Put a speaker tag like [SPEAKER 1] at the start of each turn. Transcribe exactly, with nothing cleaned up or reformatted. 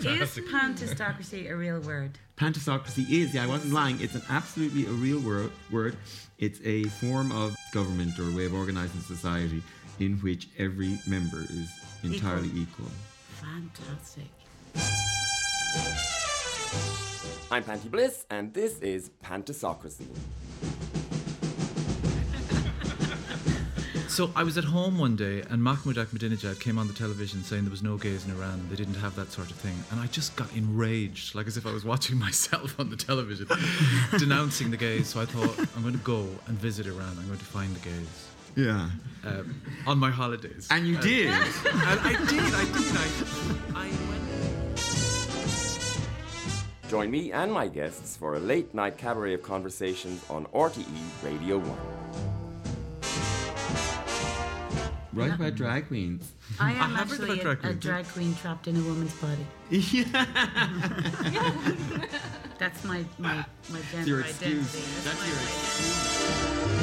[SPEAKER 1] fantastic.
[SPEAKER 2] Is pantistocracy a real word?
[SPEAKER 3] Pantistocracy is, yeah, I wasn't lying. It's an absolutely a real word. word. It's a form of government or a way of organising society in which every member is entirely equal. equal.
[SPEAKER 2] Fantastic.
[SPEAKER 4] I'm Panty Bliss, and this is Pantistocracy.
[SPEAKER 1] So I was at home one day and Mahmoud Ahmadinejad came on the television saying there was no gays in Iran, they didn't have that sort of thing, and I just got enraged, like as if I was watching myself on the television denouncing the gays. So I thought, I'm going to go and visit Iran, I'm going to find the gays.
[SPEAKER 3] Yeah.
[SPEAKER 1] Um, on my holidays.
[SPEAKER 3] And you
[SPEAKER 1] uh,
[SPEAKER 3] did.
[SPEAKER 1] And I did, I did. I, I went.
[SPEAKER 4] Join me and my guests for a late night cabaret of conversations on R T E Radio one.
[SPEAKER 3] Right about drag queens.
[SPEAKER 2] I am
[SPEAKER 1] I have heard
[SPEAKER 2] actually
[SPEAKER 1] about
[SPEAKER 2] a,
[SPEAKER 1] drag
[SPEAKER 2] a
[SPEAKER 1] queens.
[SPEAKER 2] drag queen trapped in a woman's body.
[SPEAKER 3] Yeah.
[SPEAKER 2] That's my, my, my gender
[SPEAKER 3] Your
[SPEAKER 2] identity.
[SPEAKER 3] excuse.
[SPEAKER 2] That's
[SPEAKER 3] That's
[SPEAKER 2] my
[SPEAKER 3] your
[SPEAKER 2] identity.
[SPEAKER 3] excuse.